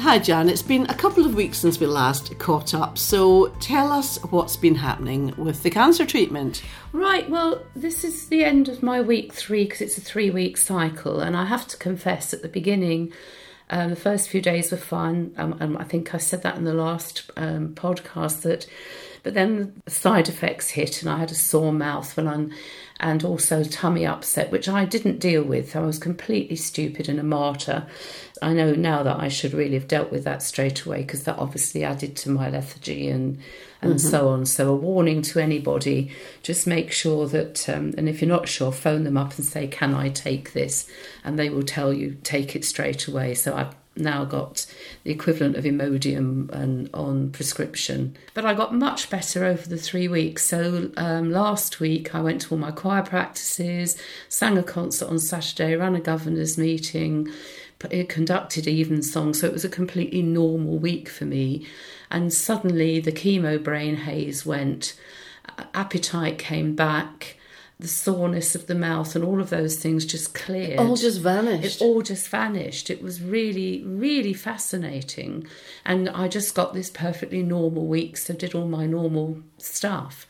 Hi Jan, it's been a couple of weeks since we last caught up, so tell us what's been happening with the cancer treatment. Right, well, this is the end of my week 3 because it's a 3-week cycle, and I have to confess at the beginning, the first few days were fun. I think I said that in the last podcast, but then the side effects hit and I had a sore mouth and also tummy upset, which I didn't deal with. I was completely stupid and a martyr. I know now that I should really have dealt with that straight away because that obviously added to my lethargy and so on. So a warning to anybody, just make sure that, and if you're not sure, phone them up and say, can I take this? And they will tell you, take it straight away. So I've now got the equivalent of Imodium and on prescription. But I got much better over the 3 weeks. So last week I went to all my choir practices, sang a concert on Saturday, ran a governor's meeting, conducted evensong. So it was a completely normal week for me. And suddenly the chemo brain haze went, appetite came back, the soreness of the mouth and all of those things just cleared. It all just vanished. It all just vanished. It was really, really fascinating. And I just got this perfectly normal week, so did all my normal stuff.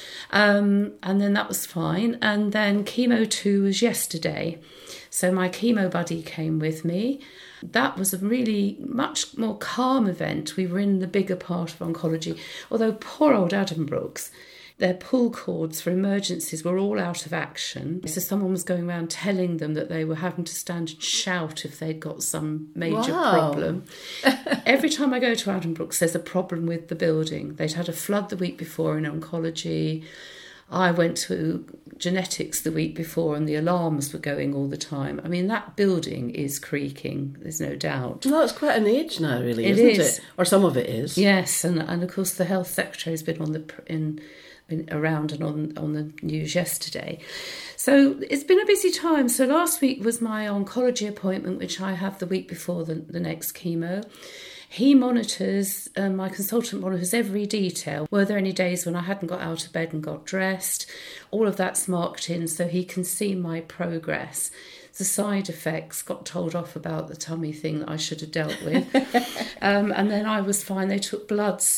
And then that was fine. And then chemo 2 was yesterday. So my chemo buddy came with me. That was a really much more calm event. We were in the bigger part of oncology, although poor old Addenbrooke's, their pull cords for emergencies were all out of action. So someone was going around telling them that they were having to stand and shout if they'd got some major problem. Every time I go to Addenbrooke's, there's a problem with the building. They'd had a flood the week before in oncology. I went to genetics the week before and the alarms were going all the time. I mean, that building is creaking, there's no doubt. Well, it's quite an age now, really, isn't it? Or some of it is. Yes, and of course the health secretary has been around and on the news yesterday. So it's been a busy time. So last week was my oncology appointment, which I have the week before the next chemo. He monitors, my consultant monitors every detail. Were there any days when I hadn't got out of bed and got dressed? All of that's marked in so he can see my progress. The side effects, got told off about the tummy thing that I should have dealt with. And then I was fine. They took bloods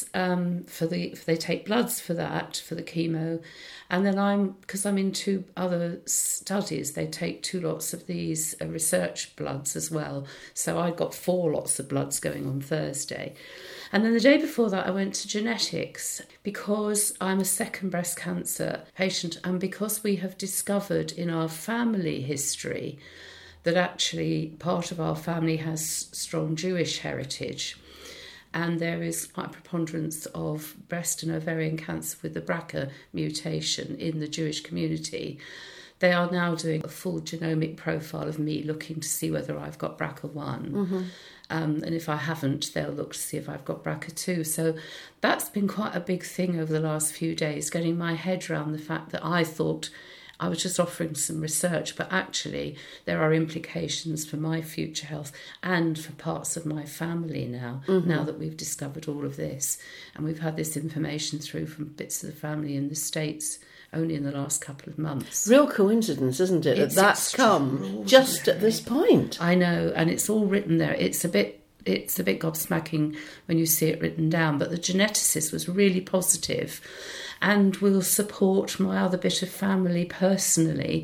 they take bloods for that, for the chemo. And then because I'm in 2 other studies, they take 2 lots of these research bloods as well. So I got 4 lots of bloods going on Thursday. And then the day before that, I went to genetics because I'm a second breast cancer patient and because we have discovered in our family history that actually part of our family has strong Jewish heritage. And there is quite a preponderance of breast and ovarian cancer with the BRCA mutation in the Jewish community. They are now doing a full genomic profile of me, looking to see whether I've got BRCA1. Mm-hmm. And if I haven't, they'll look to see if I've got BRCA2. So that's been quite a big thing over the last few days, getting my head around the fact that I thought I was just offering some research, but actually there are implications for my future health and for parts of my family now, now that we've discovered all of this. And we've had this information through from bits of the family in the States only in the last couple of months. Real coincidence, isn't it, that's come just at this point? I know, and it's all written there. It's a bit gobsmacking when you see it written down, but the geneticist was really positive and will support my other bit of family personally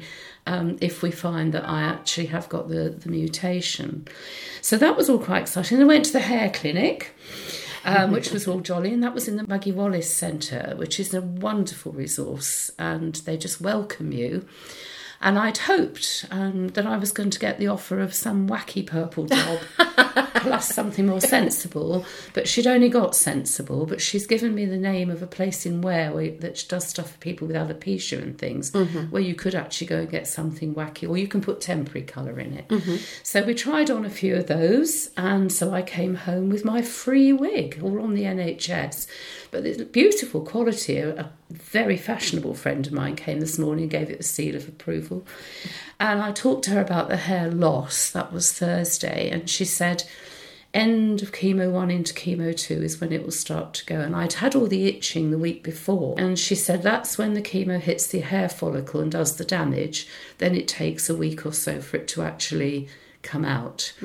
if we find that I actually have got the mutation. So that was all quite exciting. I went to the hair clinic, which was all jolly, and that was in the Maggie Wallace Centre, which is a wonderful resource, and they just welcome you. And I'd hoped that I was going to get the offer of some wacky purple job plus something more sensible, but she'd only got sensible, but she's given me the name of a place in Ware that does stuff for people with alopecia and things, where you could actually go and get something wacky, or you can put temporary colour in it. So we tried on a few of those, and so I came home with my free wig, all on the NHS. But it's beautiful quality. A very fashionable friend of mine came this morning and gave it a seal of approval. And I talked to her about the hair loss. That was Thursday. And she said, end of chemo 1 into chemo 2 is when it will start to go. And I'd had all the itching the week before. And she said that's when the chemo hits the hair follicle and does the damage. Then it takes a week or so for it to actually come out.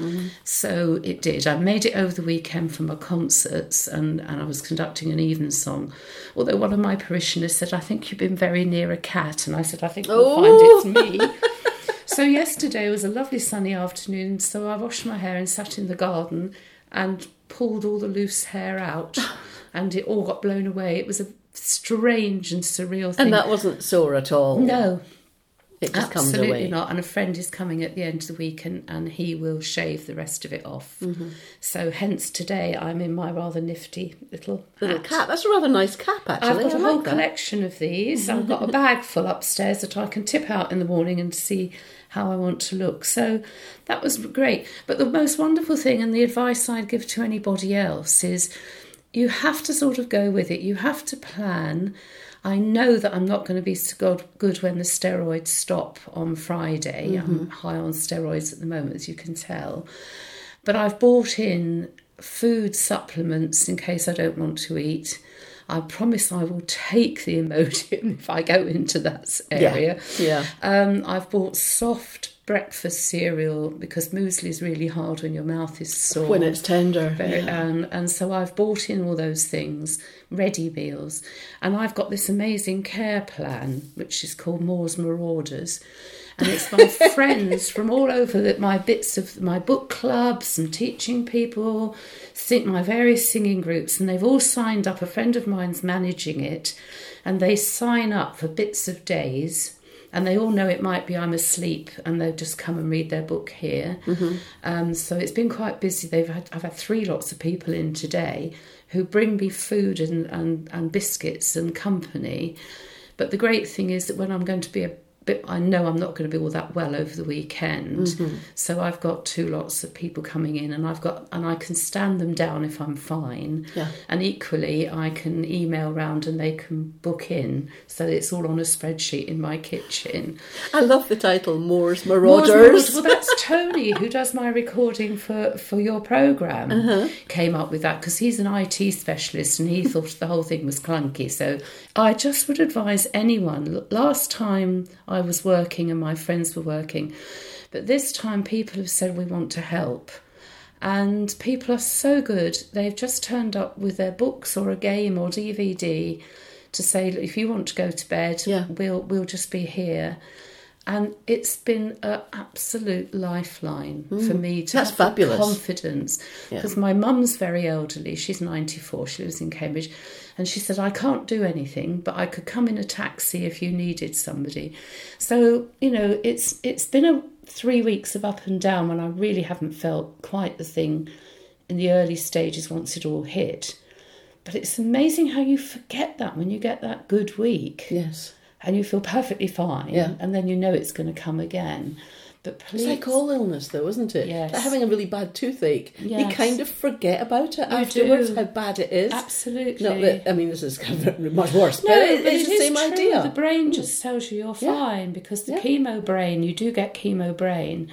So it did. I made it over the weekend for my concerts, and I was conducting an evensong. Although one of my parishioners said, I think you've been very near a cat. And I said, I think you'll find it's me. So yesterday was a lovely sunny afternoon, so I washed my hair and sat in the garden and pulled all the loose hair out, and it all got blown away. It was a strange and surreal thing. And that wasn't sore at all? No. It just comes away. Absolutely not. And a friend is coming at the end of the week, and he will shave the rest of it off. So hence today I'm in my rather nifty little cap. That's a rather nice cap, actually. I've got a whole collection of these. I've got a bag full upstairs that I can tip out in the morning and see how I want to look. So that was great. But the most wonderful thing, and the advice I'd give to anybody else, is you have to sort of go with it. You have to plan. I know that I'm not going to be so good when the steroids stop on Friday. I'm high on steroids at the moment, as you can tell. But I've bought in food supplements in case I don't want to eat. I promise I will take the Imodium if I go into that area. Yeah. I've bought soft breakfast cereal because muesli is really hard when your mouth is sore. When it's tender. And so I've bought in all those things, ready meals. And I've got this amazing care plan, which is called Moore's Marauders. And it's my friends from all over my bits of my book clubs and teaching people, my various singing groups, and they've all signed up. A friend of mine's managing it, and they sign up for bits of days. And they all know it might be I'm asleep, and they'll just come and read their book here. So it's been quite busy. I've had 3 lots of people in today who bring me food and biscuits and company. But the great thing is that when I'm going to be I know I'm not going to be all that well over the weekend, so I've got 2 lots of people coming in, and I can stand them down if I'm fine. And equally I can email round and they can book in, so it's all on a spreadsheet in my kitchen. I love the title, Moore's Marauders. Well, that's Tony, who does my recording for your programme, came up with that because he's an IT specialist and he thought the whole thing was clunky. So I just would advise anyone, last time I was working and my friends were working, but this time people have said we want to help, and people are so good. They've just turned up with their books or a game or DVD to say, if you want to go to bed, we'll just be here. And it's been an absolute lifeline for me to have fabulous confidence. Because my mum's very elderly. She's 94. She lives in Cambridge. And she said, I can't do anything, but I could come in a taxi if you needed somebody. So, it's been 3 weeks of up and down when I really haven't felt quite the thing in the early stages once it all hit. But it's amazing how you forget that when you get that good week. Yes. And you feel perfectly fine, and then you know it's going to come again. But please, it's like all illness, though, isn't it? Yes. Like having a really bad toothache, you kind of forget about it afterwards, how bad it is. Absolutely. Not that, this is kind of much worse, no, but it's the same true. idea. The brain just tells you you're fine, because the chemo brain, you do get chemo brain.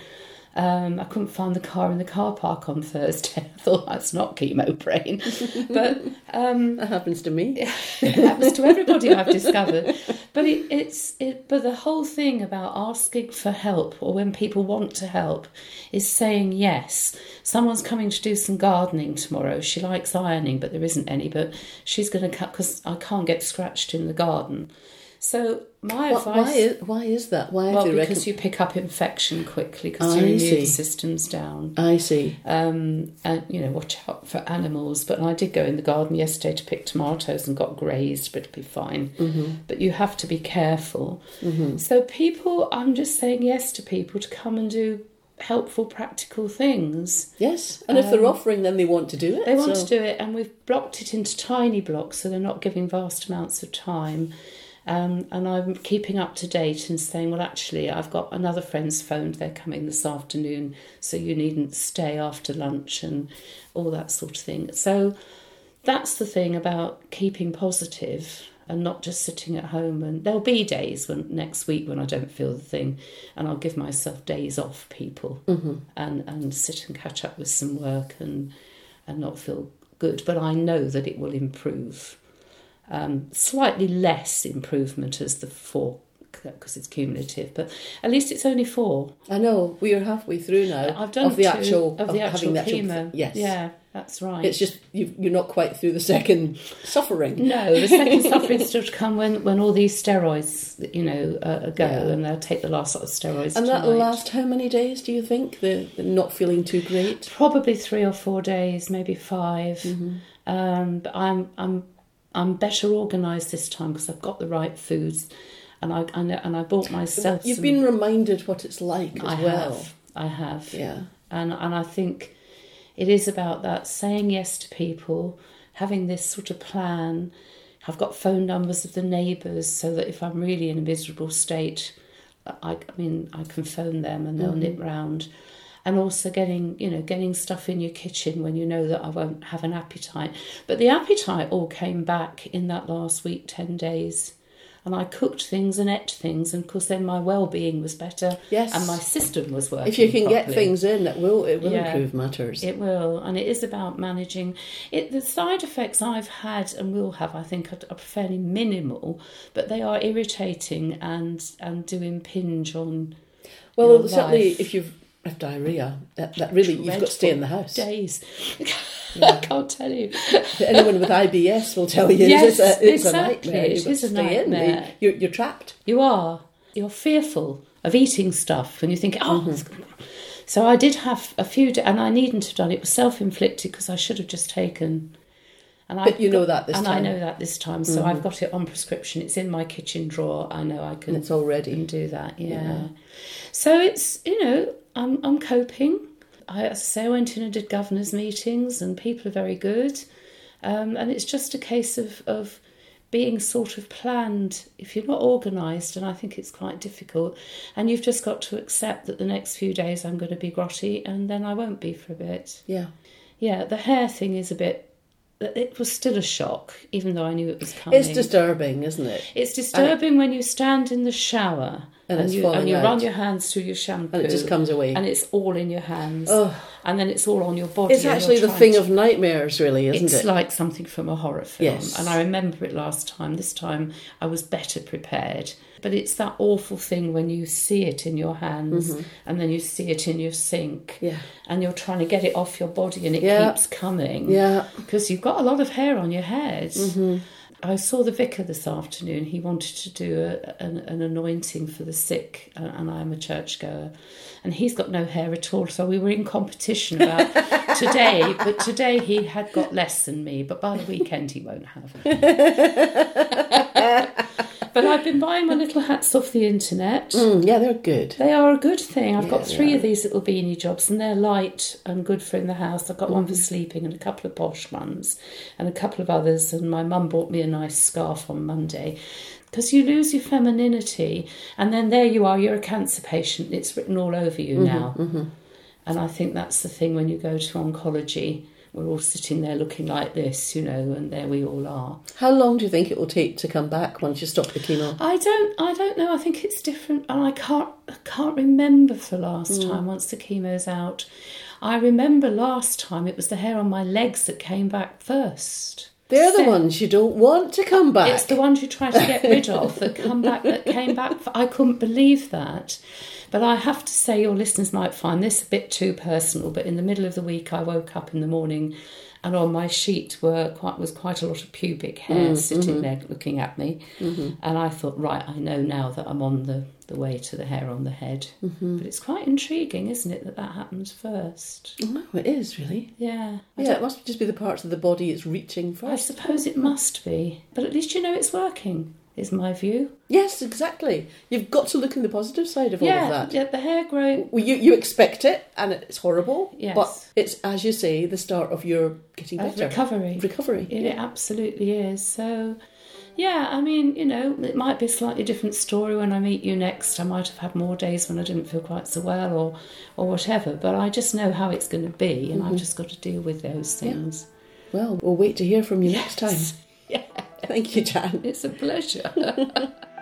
I couldn't find the car in the car park on Thursday. I thought that's not chemo brain, but that happens to me. It happens to everybody I've discovered. But but the whole thing about asking for help, or when people want to help, is saying yes. Someone's coming to do some gardening tomorrow. She likes ironing, but there isn't any. But she's going to cut because I can't get scratched in the garden. So my advice... Why is that? Because you pick up infection quickly because your immune system's down. I see. And, watch out for animals. But I did go in the garden yesterday to pick tomatoes and got grazed, but it'll be fine. But you have to be careful. So I'm just saying yes to people to come and do helpful, practical things. Yes, and if they're offering, then they want to do it. They want to do it, and we've blocked it into tiny blocks so they're not giving vast amounts of time. And I'm keeping up to date and saying, well, actually, I've got another friend's phoned, they're coming this afternoon, so you needn't stay after lunch and all that sort of thing. So that's the thing about keeping positive and not just sitting at home. And there'll be days next week when I don't feel the thing, and I'll give myself days off, people, and sit and catch up with some work and not feel good. But I know that it will improve. Slightly less improvement as the because it's cumulative, but at least it's only 4. I know, we are halfway through now. I've done of the 2 actual of the having actual the chemo. Yes. Yeah, that's right. It's just you're not quite through the second suffering. No, the second suffering still to come when all these steroids, go, and they'll take the last lot of steroids. And tonight. that'll last how many days, do you think? The not feeling too great? Probably 3 or 4 days, maybe 5. Mm-hmm. But I'm better organised this time because I've got the right foods, and I bought myself. You've been reminded what it's like as well. I have. Yeah. And I think it is about that, saying yes to people, having this sort of plan. I've got phone numbers of the neighbours so that if I'm really in a miserable state, I can phone them and they'll nip round. And also getting stuff in your kitchen when you know that I won't have an appetite. But the appetite all came back in that last week, 10 days. And I cooked things and ate things, and of course then my well-being was better. Yes. And my system was working. If you can properly. get things in, it will improve matters. It will, and it is about managing it. The side effects I've had and will have, I think, are fairly minimal, but they are irritating and do impinge on. Well, your certainly life. if you've that really you've got to stay in the house. Days. I can't tell you. Anyone with IBS will tell you yes, it's exactly. a nightmare. It is a nightmare. You're trapped. You are. You're fearful of eating stuff, and you think, So I did have a few, and I needn't have done it. It was self-inflicted because I should have just taken. But you know that this time. And I know that this time, so I've got it on prescription. It's in my kitchen drawer. I know I can. And it's all ready. Can do that, yeah. So it's, I'm coping. As I say, I went in and did governors' meetings, and people are very good. And it's just a case of being sort of planned. If you're not organised, and I think it's quite difficult, and you've just got to accept that the next few days I'm going to be grotty, and then I won't be for a bit. Yeah. Yeah, the hair thing is a bit... It was still a shock, even though I knew it was coming. It's disturbing, isn't it? It's disturbing when you stand in the shower and you run your hands through your shampoo. And it just comes away. And it's all in your hands. Oh. And then it's all on your body. It's actually the thing of nightmares, really, isn't it? It's like something from a horror film. Yes. And I remember it last time. This time I was better prepared. But it's that awful thing when you see it in your hands and then you see it in your sink. Yeah. And you're trying to get it off your body and it keeps coming. Yeah. Because you've got a lot of hair on your head. Mm-hmm. I saw the vicar this afternoon. He wanted to do an anointing for the sick, and I'm a churchgoer. And he's got no hair at all, so we were in competition about today. But today he had got less than me, but by the weekend he won't have. But I've been buying my little hats off the internet. Yeah, they're good. They are a good thing. I've got 3 of these little beanie jobs, and they're light and good for in the house. I've got one for sleeping and a couple of posh ones and a couple of others. And my mum bought me a nice scarf on Monday. Because you lose your femininity, and then there you are, you're a cancer patient. It's written all over you now. And I think that's the thing when you go to oncology. We're all sitting there looking like this, and there we all are. How long do you think it will take to come back once you stop the chemo? I don't know. I think it's different, and I can't remember for the last time once the chemo's out. I remember last time it was the hair on my legs that came back first. They're the ones you don't want to come back. It's the ones you try to get rid of that came back. I couldn't believe that. But I have to say, your listeners might find this a bit too personal, but in the middle of the week I woke up in the morning and on my sheet was quite a lot of pubic hair sitting there looking at me. And I thought, right, I know now that I'm on the way to the hair on the head. But it's quite intriguing, isn't it, that happens first? No, it is, really. Yeah. It must just be the parts of the body it's reaching first. I suppose it must be. But at least you know it's working, is my view. Yes, exactly. You've got to look in the positive side of all of that. Yeah, the hair growth. Well, you expect it, and it's horrible. Yes. But it's, as you say, the start of your getting better. Recovery. It absolutely is. So, yeah, I mean, it might be a slightly different story when I meet you next. I might have had more days when I didn't feel quite so well or whatever. But I just know how it's going to be, and I've just got to deal with those things. Yeah. Well, we'll wait to hear from you next time. Yeah. Thank you, Jan. It's a pleasure.